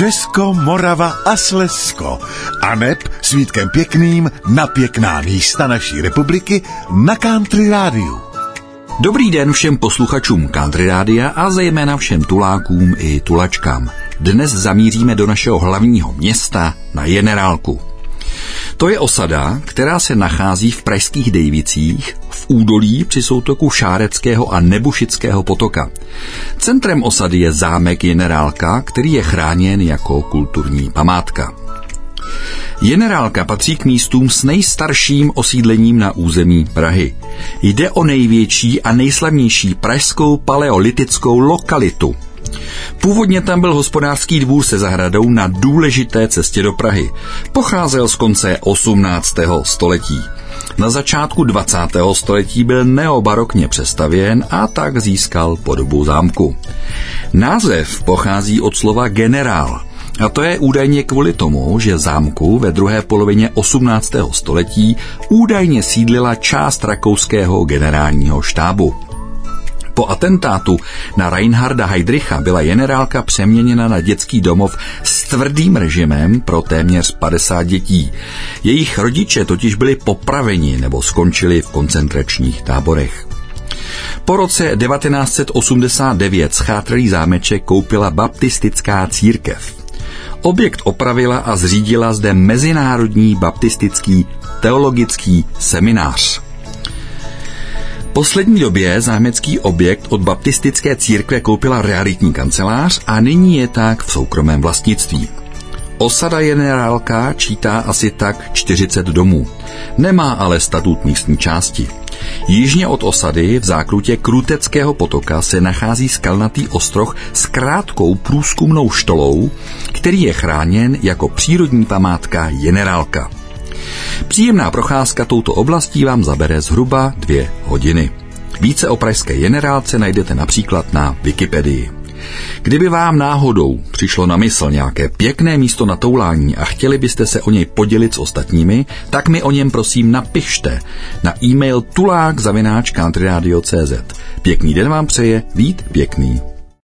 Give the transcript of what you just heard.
Česko, Morava a Slezsko. A neb s Vítkem Pěkným na pěkná místa naší republiky na Country Rádiu. Dobrý den všem posluchačům Country Rádia a zejména všem tulákům i tulačkám. Dnes zamíříme do našeho hlavního města na Generálku. To je osada, která se nachází v pražských Dejvicích v údolí při soutoku Šáreckého a Nebušického potoka. Centrem osady je zámek Generálka, který je chráněn jako kulturní památka. Generálka patří k místům s nejstarším osídlením na území Prahy. Jde o největší a nejslavnější pražskou paleolitickou lokalitu. Původně tam byl hospodářský dvůr se zahradou na důležité cestě do Prahy. Pocházel z konce 18. století. Na začátku 20. století byl neobarokně přestavěn a tak získal podobu zámku. Název pochází od slova generál. A to je údajně kvůli tomu, že zámku ve druhé polovině 18. století údajně sídlila část rakouského generálního štábu. Po atentátu na Reinharda Heydricha byla Generálka přeměněna na dětský domov s tvrdým režimem pro téměř 50 dětí. Jejich rodiče totiž byli popraveni nebo skončili v koncentračních táborech. Po roce 1989 schátralý zámeček koupila baptistická církev. Objekt opravila a zřídila zde Mezinárodní baptistický teologický seminář. V poslední době zámecký objekt od baptistické církve koupila realitní kancelář a nyní je tak v soukromém vlastnictví. Osada Generálka čítá asi tak 40 domů. Nemá ale statut místní části. Jižně od osady v zákrutě Kruteckého potoka se nachází skalnatý ostroh s krátkou průzkumnou štolou, který je chráněn jako přírodní památka Generálka. Příjemná procházka touto oblastí vám zabere zhruba 2 hodiny. Více o pražské Generálce najdete například na Wikipedii. Kdyby vám náhodou přišlo na mysl nějaké pěkné místo na toulání a chtěli byste se o něj podělit s ostatními, tak mi o něm prosím napište na e-mail tulák@countryradio.cz. Pěkný den vám přeje Vít Pěkný.